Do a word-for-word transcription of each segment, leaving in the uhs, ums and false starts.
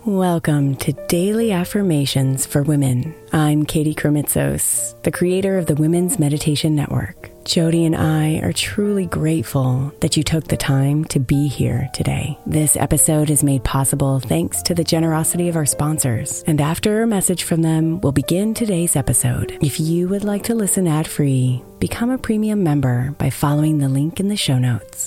Welcome to Daily Affirmations for Women. I'm Katie Kremitzos, the creator of the Women's Meditation Network. Jody and I are truly grateful that you took the time to be here today. This episode is made possible thanks to the generosity of our sponsors. And after a message from them, we'll begin today's episode. If you would like to listen ad-free, become a premium member by following the link in the show notes.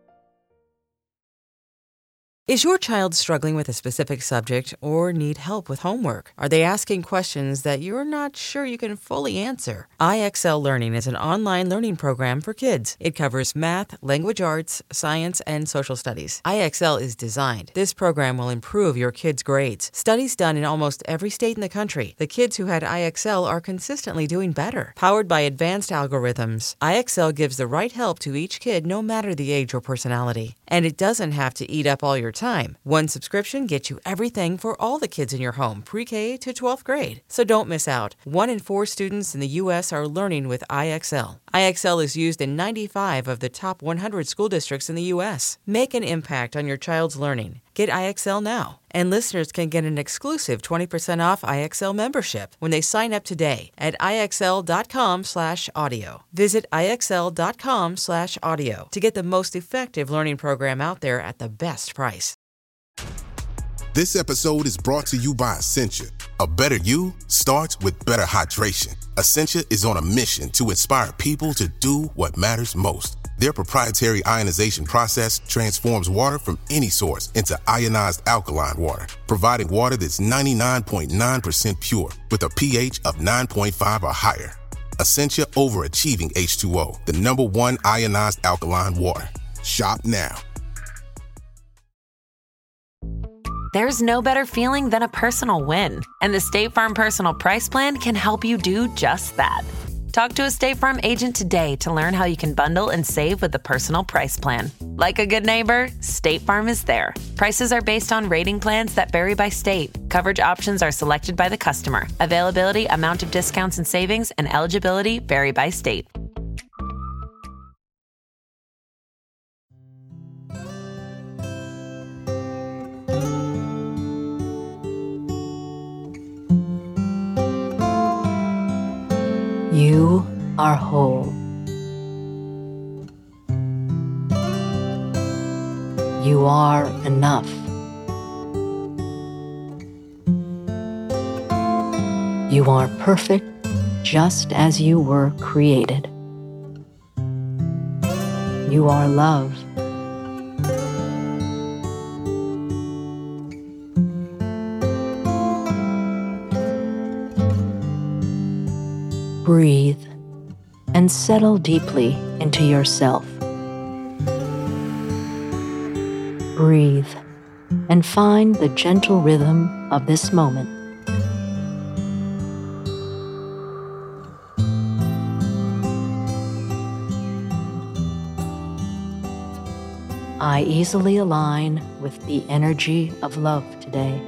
Is your child struggling with a specific subject or need help with homework? Are they asking questions that you're not sure you can fully answer? I X L Learning is an online learning program for kids. It covers math, language arts, science, and social studies. I X L is designed. This program will improve your kids' grades. Studies done in almost every state in the country. The kids who had I X L are consistently doing better. Powered by advanced algorithms, I X L gives the right help to each kid no matter the age or personality. And it doesn't have to eat up all your time. One subscription gets you everything for all the kids in your home, pre-K to twelfth grade. So don't miss out. One in four students in the U S are learning with I X L. I X L is used in ninety-five of the top one hundred school districts in the U S. Make an impact on your child's learning. Get I X L now. And listeners can get an exclusive twenty percent off I X L membership when they sign up today at IXL.com slash audio. Visit IXL.com slash audio to get the most effective learning program out there at the best price. This episode is brought to you by Essentia. A better you starts with better hydration. Essentia is on a mission to inspire people to do what matters most. Their proprietary ionization process transforms water from any source into ionized alkaline water, providing water that's ninety-nine point nine percent pure with a pH of nine point five or higher. Essentia Overachieving H two O, the number one ionized alkaline water. Shop now. There's no better feeling than a personal win, and the State Farm Personal Price Plan can help you do just that. Talk to a State Farm agent today to learn how you can bundle and save with the Personal Price Plan. Like a good neighbor, State Farm is there. Prices are based on rating plans that vary by state. Coverage options are selected by the customer. Availability, amount of discounts and savings, and eligibility vary by state. You are whole. You are enough. You are perfect just as you were created. You are love. Breathe and settle deeply into yourself. Breathe and find the gentle rhythm of this moment. I easily align with the energy of love today.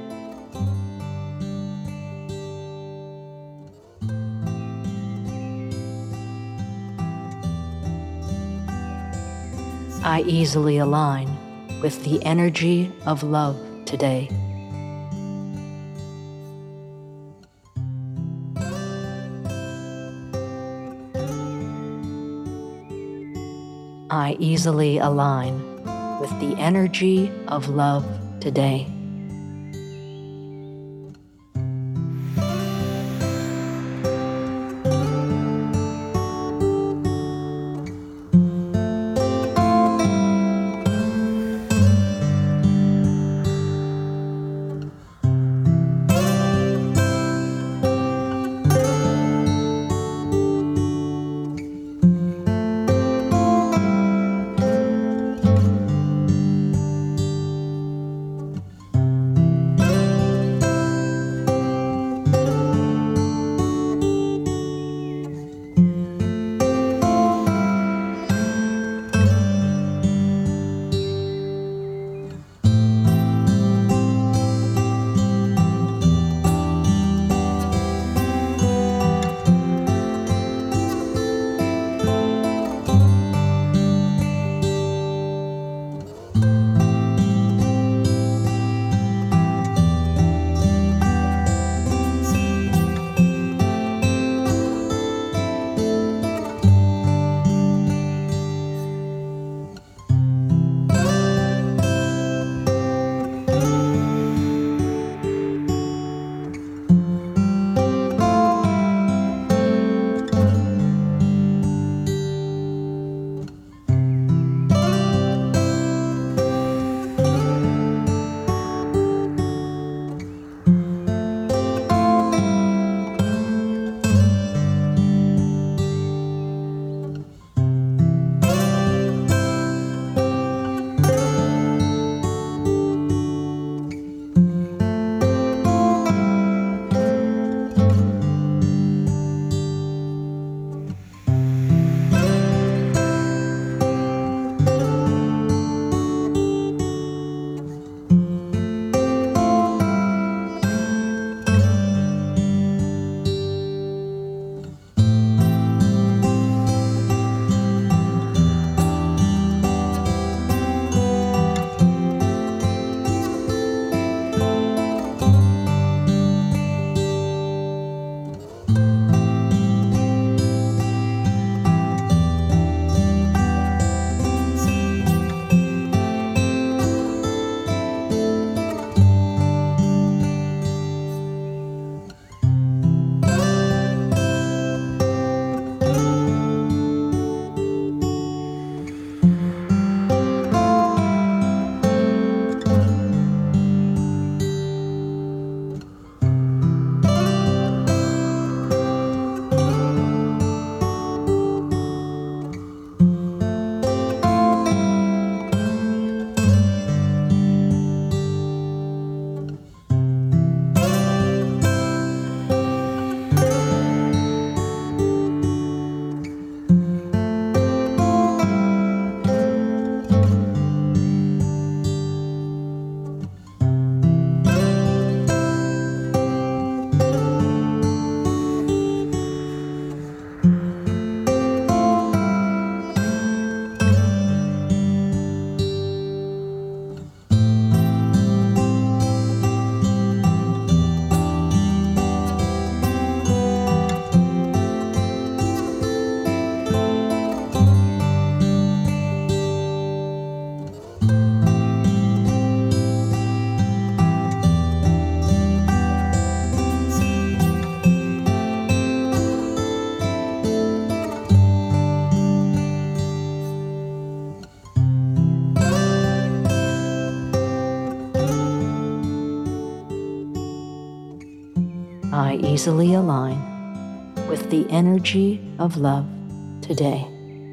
I easily align with the energy of love today. I easily align with the energy of love today. I easily align with the energy of love today.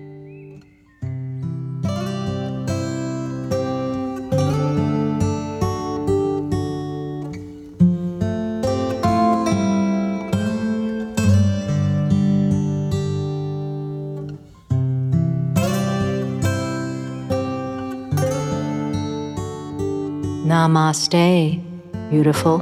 Namaste, beautiful.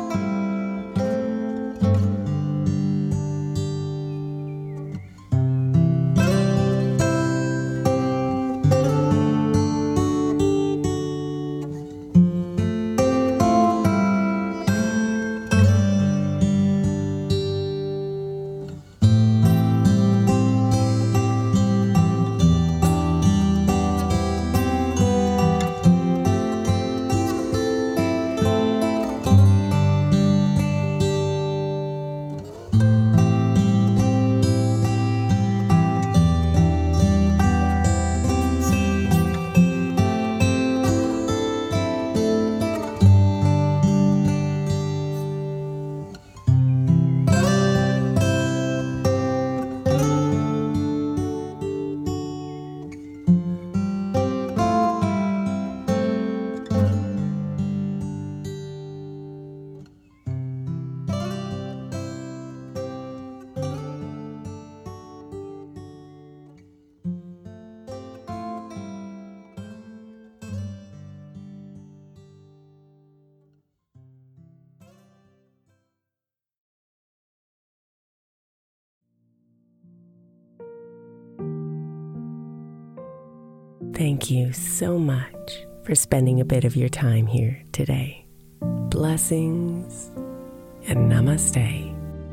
Thank you so much for spending a bit of your time here today. Blessings and namaste.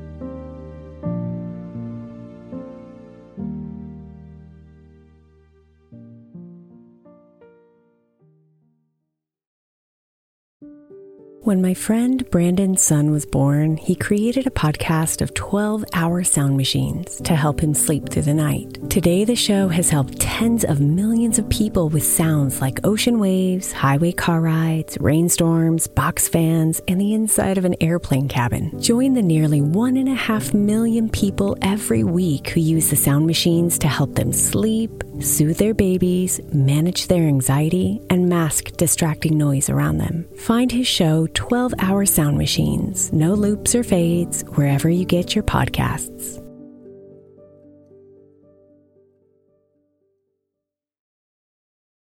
When my friend Brandon's son was born, he created a podcast of twelve-hour sound machines to help him sleep through the night. Today, the show has helped tens of millions of people with sounds like ocean waves, highway car rides, rainstorms, box fans, and the inside of an airplane cabin. Join the nearly one and a half million people every week who use the sound machines to help them sleep, soothe their babies, manage their anxiety, and mask distracting noise around them. Find his show, twelve-hour Sound Machines, no loops or fades, wherever you get your podcasts.